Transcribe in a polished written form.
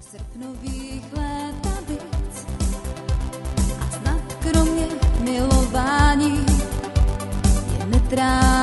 Srpnových létavic a snad kromě milování je netrá